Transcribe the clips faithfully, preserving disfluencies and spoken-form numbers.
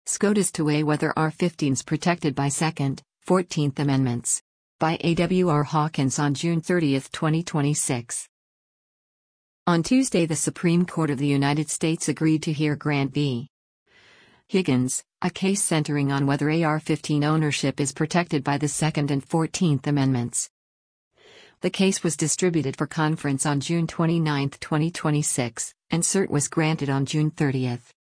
SCOTUS to weigh whether R fifteen is protected by Second, fourteenth Amendments. By A W R Hawkins on June thirtieth, twenty twenty-six. On Tuesday, the Supreme Court of the United States agreed to hear Grant v. Higgins, a case centering on whether A R fifteen ownership is protected by the Second and fourteenth Amendments. The case was distributed for conference on June twenty-ninth, twenty twenty-six, and cert was granted on June thirtieth.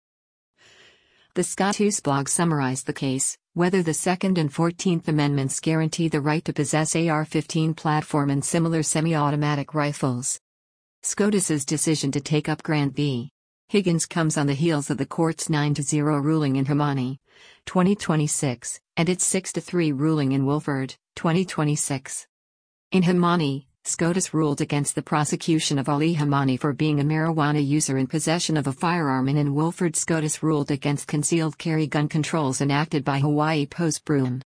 The SCOTUS blog summarized the case: whether the Second and fourteenth Amendments guarantee the right to possess A R fifteen platform and similar semi-automatic rifles. SCOTUS's decision to take up Grant v. Higgins comes on the heels of the court's nine to zero ruling in Hemani, twenty twenty-six, and its six to three ruling in Wolford, twenty twenty-six. In Hemani, SCOTUS ruled against the prosecution of Ali Hemani for being a marijuana user in possession of a firearm, and in Wolford, SCOTUS ruled against concealed carry gun controls enacted by Hawaii post-Bruen.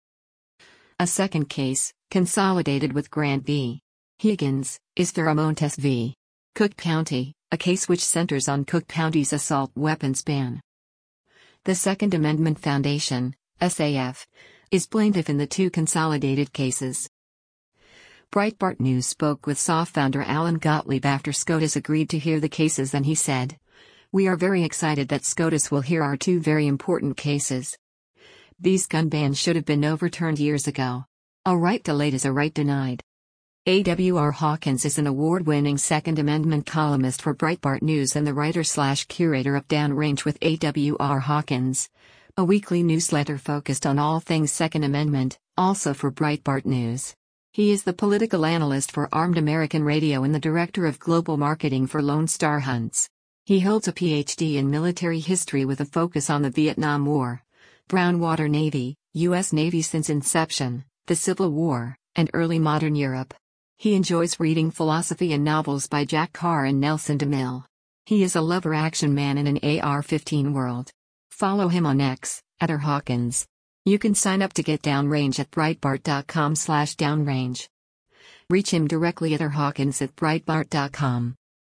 A second case, consolidated with Grant v. Higgins, is Faramontes v. Cook County, a case which centers on Cook County's assault weapons ban. The Second Amendment Foundation, S A F, is plaintiff in the two consolidated cases. Breitbart News spoke with S A F founder Alan Gottlieb after SCOTUS agreed to hear the cases, and he said, "We are very excited that SCOTUS will hear our two very important cases. These gun bans should have been overturned years ago. A right delayed is a right denied." A W R Hawkins is an award-winning Second Amendment columnist for Breitbart News and the writer-slash-curator of Downrange with A W R Hawkins, a weekly newsletter focused on all things Second Amendment, also for Breitbart News. He is the political analyst for Armed American Radio and the director of global marketing for Lone Star Hunts. He holds a P H D in military history with a focus on the Vietnam War, Brownwater Navy, U S Navy since inception, the Civil War, and early modern Europe. He enjoys reading philosophy and novels by Jack Carr and Nelson DeMille. He is a lover action man in an A R fifteen world. Follow him on X, at R Hawkins. You can sign up to get Downrange at breitbart dot com slash downrange. Reach him directly at R Hawkins at breitbart dot com.